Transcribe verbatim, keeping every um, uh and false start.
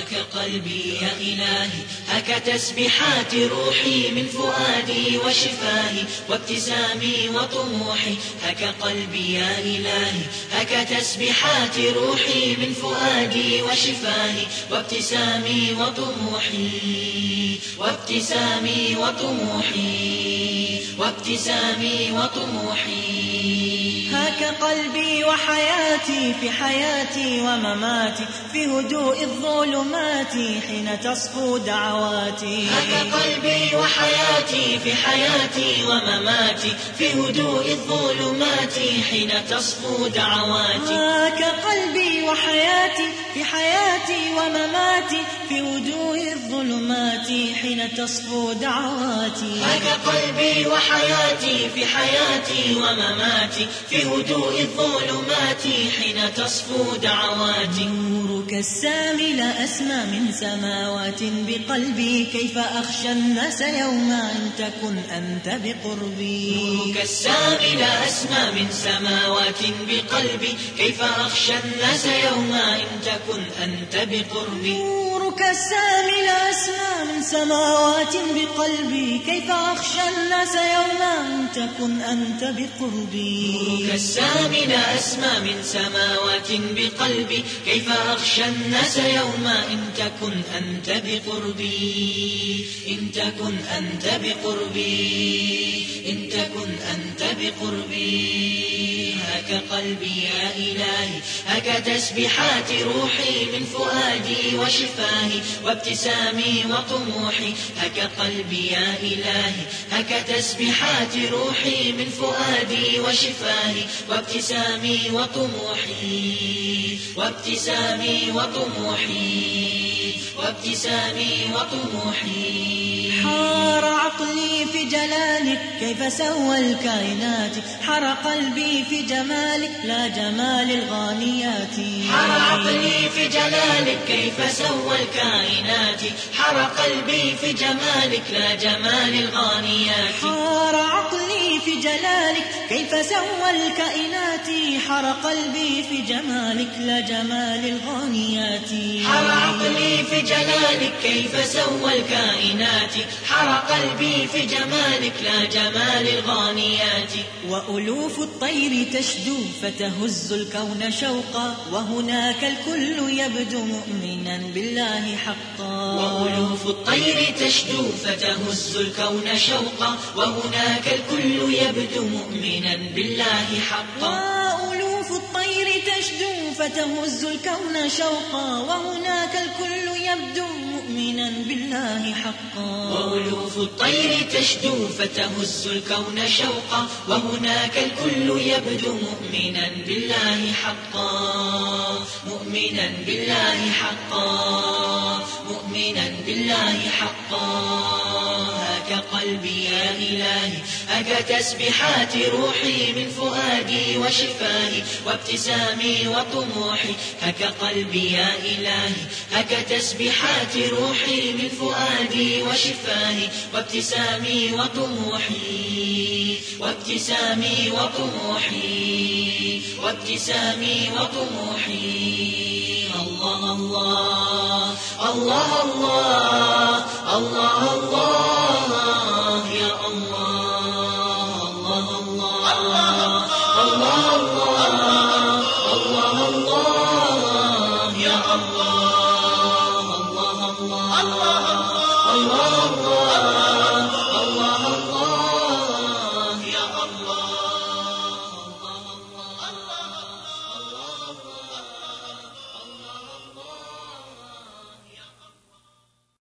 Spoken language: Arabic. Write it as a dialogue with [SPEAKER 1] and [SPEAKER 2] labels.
[SPEAKER 1] هك قلبي يا إلهي، هك تسبحات روحي من فؤادي وشفاهي وابتسامي وطموحي. هك قلبي يا إلهي، هك تسبحات روحي من فؤادي وشفاهي وابتسامي وطموحي وابتسامي وطموحي وابتسامي وطموحي.
[SPEAKER 2] هاك قلبي وحياتي في حياتي ومماتي في هدوء الظلمات حين تصفو دعواتي.
[SPEAKER 1] هاك قلبي وحياتي في حياتي ومماتي في هدوء الظلمات حين تصفو دعواتي.
[SPEAKER 2] هاك قلبي وحياتي في حياتي ومماتي في هدوء الظلمات حين تصفو دعواتي.
[SPEAKER 1] هاك قلبي وحياتي في حياتي ومماتي في هدوء الظلمات حين تصفو دعواتي.
[SPEAKER 2] نورك السامي لا أسمى من سماوات بقلبي، كيف أخشى الناس يوما إن تكن أنت بقربي.
[SPEAKER 1] نورك السامي لا أسمى من سماوات بقلبي، كيف أخشى الناس يوما إن تكن أنت بقربي.
[SPEAKER 2] نورك السامي لا أسمى من سماوات بقلبي، كيف أخشى الناس يوما إن تكن أنت بقربي.
[SPEAKER 1] نورك السامي لا أسمى من سماوات بقلبي، كيف أخشى الناس يوما إن تكن أنت بقربي. إن تكن أنت بقربي إن تكن أنت بقربي. هاك قلبي يا إلهي، هاك تسبحات روحي من فؤادي وشفاهي وابتسامي وطموحي. هاك قلبي يا إلهي، هاك تسبحات روحي من فؤادي وشفاهي وابتسامي وطموحي وابتسامي وطموحي وابتسامي وطموحي.
[SPEAKER 2] حار عقلي في جلالك كيف سوى الكائنات، حار قلبي في جمالك لا جمال الغانيات.
[SPEAKER 1] حار عقلي في جلالك كيف سوى الكائنات، حار قلبي في جمالك لا جمال الغانيات.
[SPEAKER 2] حار عقلي في جلالك كيف سوى الكائنات، حار قلبي في جمالك لا جمال الغانيات.
[SPEAKER 1] حار عقلي في جلالك كيف سوى الكائنات، حار قلبي في جمالك لا جمال الغانيات.
[SPEAKER 2] وألوف الطير تشدو فتهز الكون شوقا، وهناك الكل يبدو مؤمنا بالله حقا.
[SPEAKER 1] وألوف الطير تشدو فتهز الكون شوقا، وهناك الكل يبدو مؤمنا بالله حقا.
[SPEAKER 2] وألوف الطير تشدو فتهز الكون شوقا، وهناك الكل يبدو مؤمنا بالله حقا.
[SPEAKER 1] وألوف الطير تشدو فتهز الكون شوقا، وهناك الكل يبدو مؤمنا بالله حقا. مؤمنا بالله حقا مؤمنا بالله حقا. هاك قلبي يا إلهي، هاك تسبحات روحي من فؤادي وشفاهي وابتسامي وطموحي. هاك قلبي يا إلهي، هاك تسبحات روحي من فؤادي وشفاهي وابتسامي وطموحي وابتسامي وطموحي وابتسامي وطموحي. الله الله الله الله الله الله يا الله الله الله الله الله الله يا الله الله الله